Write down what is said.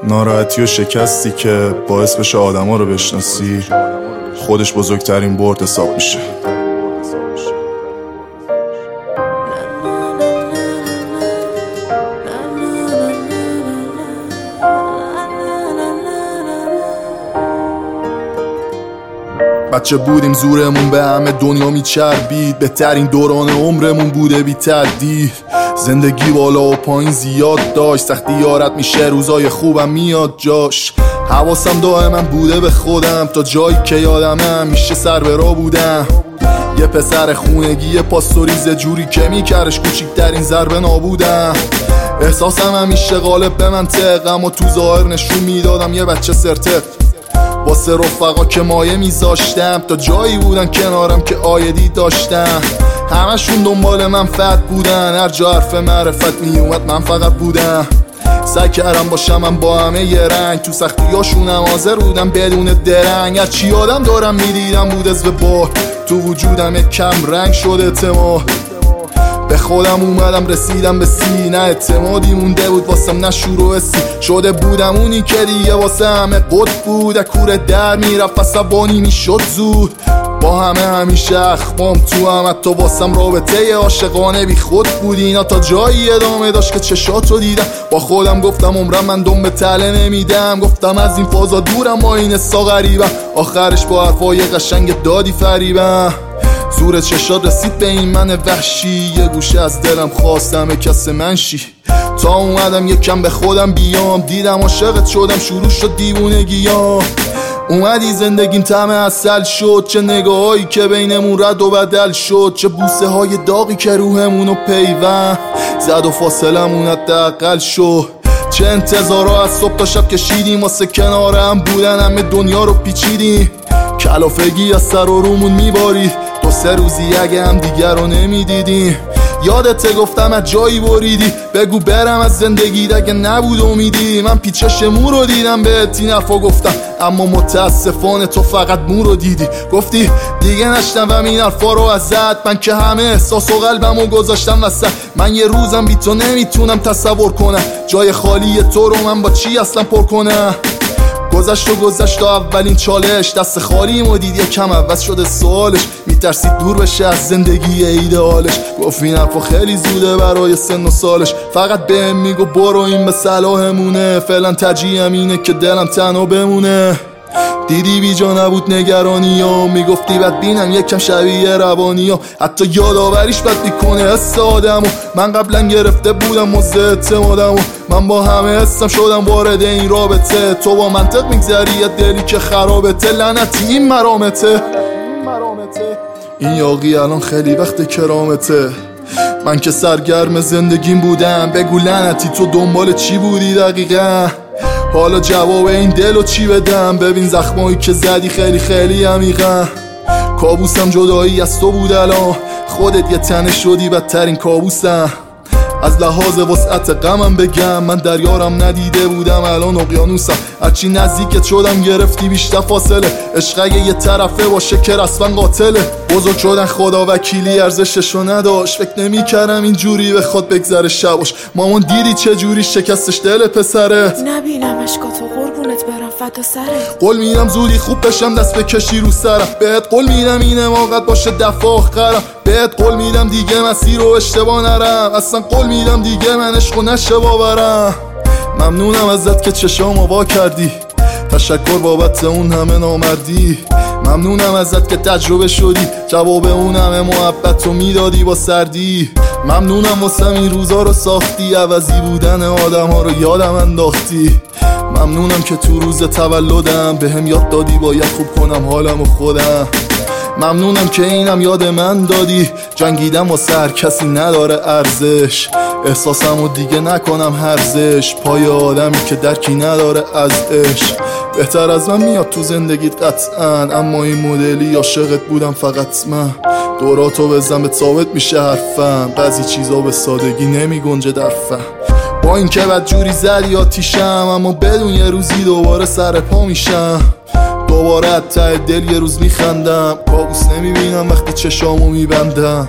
ناراحتی و شکستی که باعث بشه آدما رو بشناسی خودش بزرگترین برد حساب میشه. بچه بودیم زورمون به همه دنیا میچربید، بهترین دوران عمرمون بوده بی تردید. زندگی بالا و پایین زیاد داشت، سختی یارت میشه روزای خوبم میاد جاش. حواسم دائما بوده به خودم تا جایی که یادمه همیشه سر به راه بودم. یه پسر خونگی پاستوریز جوری که میکرش کوچیکترین ضربه نابودم. احساسم همیشه غالب به منطق، اما تو ظاهر نشون میدادم یه بچه سرتق. واسه رفقا که مایه میذاشتم تا جایی بودن کنارم که آیدی داشتم. همشون دنبال منفعت بودن، هر جا حرف معرفت میومد من فقط بودم. سعی کردم باشم من با همه یه رنگ، تو سختیاشونم حاضر بودم بدون درنگ. هرچی یادم دارم میدیدم بود از به بار، تو وجودم یک کم رنگ شد اعتماد. به خودم اومدم رسیدم به سی، نه اعتمادی مونده بود واسم نه شروع سی. شده بودم اونی که دیگه واسه همه قد بود، کوره در میرفت عصبانی میشد زود. با همه همیشه اخمام تو هم، حتی واسم رابطه عاشقانه بی خود بود. اینا تا جایی ادامه داشت که چشاتو دیدم، با خودم گفتم عمرم من دم به تله نمیدم. گفتم از این فازا دورم، ما این حسا غریبم. آخرش با حرفای قشنگ دادی فریبم. زور چشات رسید به این من وحشی، یه گوشه از دلم خواستم کس منشی. تا اومدم یکم به خودم بیام، دیدم عاشقت شدم شروع شد دیوونگیام. اومدی زندگیم طعم عسل شد، چه نگاهایی که بینمون رد و بدل شد، چه بوسه های داغی که روحمونو پیوند زد و فاصلمون حداقل شد. چه انتظارا از صبح تا شب کشیدیم واسه کنار هم بودن، همه دنیا رو پیچیدیم. کلافگی از سر و رومون میبارید، دو سه روزی اگه هم دیگر رو نمیدیدیم. یادت گفتم از جایی بریدی، بگو برم از زندگی اگه نبود امیدی. من پیچش مو رو دیدم بهت این حرفا گفتم، اما متاسفانه تو فقط مو رو دیدی. گفتی دیگه نشنوم این حرفا رو ازت، من که همه احساس و قلبمو گذاشتم وسط. من یه روزم بی تو نمیتونم تصور کنم، جای خالی تو رو من با چی اصلا پر کنم. گذشت تا اولین چالش، دست خالی ما دید یکم عوض شده سوالش. میترسید دور بشه از زندگی ایدئالش، گفت این حرفا خیلی زوده برای سن و سالش. فقط بهم میگو برو این به صلاحمونه، فعلا ترجیحم اینه که دلم تنها بمونه. دیدی بی جا نبود نگرانی ها، میگفتی بد بینم یکم شبیه روانی ها. حتی یادآوریش بد میکنه حس آدمو، من قبلا گرفته بودم مزد اعتمادمو. من با همه حسم شدم وارد این رابطه، تو با منطق میگذری یه دلی که خرابته. لعنتی این مرامته، این یاقی الان خیلی وقت کرامته. من که سرگرم زندگیم بودم، بگو لعنتی تو دنبال چی بودی دقیقا؟ حالا جواب این دلو چی بدم؟ ببین زخمایی که زدی خیلی خیلی عمیقن. کابوسم جدایی از تو بود، الان خودت یه تنه شدی بدترین کابوسم. از لحاظ وسعت غمم بگم، من دریارم ندیده بودم الان اقیانوسم. هرچی نزدیکت شدم گرفتی بیشتر فاصله، عشق اگه یه طرفه باشه که رسما قاتله. بزرگ شدن خدا وکیلی ارزششو نداشت، فکر نمی کردم اینجوری بخواد بگذره شباش. مامان دیدی چه جوری شکستش دل پسره، نبینم اشکاتو قربونت برم فدا سرت. قول میدم زودی خوب بشم دست بکشی رو سرم، بهت قول میدم این حماقت باشه دفعه آخرم. بهت قول میدم دیگه مسیر رو اشتباه نرم، اصلا قول میدم دیگه من عشقو نشه باورم. ممنونم ازت که چشامو وا کردی، تشکر بابت اون همه نامردی. ممنونم ازت که تجربه شدی، جواب اون همه محبت رو میدادی با سردی. ممنونم واسه این روزا رو ساختی، عوضی بودن آدم ها رو یادم انداختی. ممنونم که تو روز تولدم بهم یاد دادی باید خوب کنم حالم و خودم. ممنونم که اینم یاد من دادی، جنگیدم واسه هر کسی نداره ارزش. احساسمو دیگه نکنم هرزش، پای آدمی که درکی نداره از عشق. بهتر از من میاد تو زندگیت قطعا، اما این مدلی عاشقت بودم فقط من. دوراتو بزن به ثابت میشه حرفم، بعضی چیزا به سادگی نمی گنجه در فهم. با این که بد جوری زدی آتیشم، اما بدون یه روزی دوباره سر پا میشم. دوباره از ته دل یه روز میخندم، کابوس نمیبینم وقتی چشامو میبندم.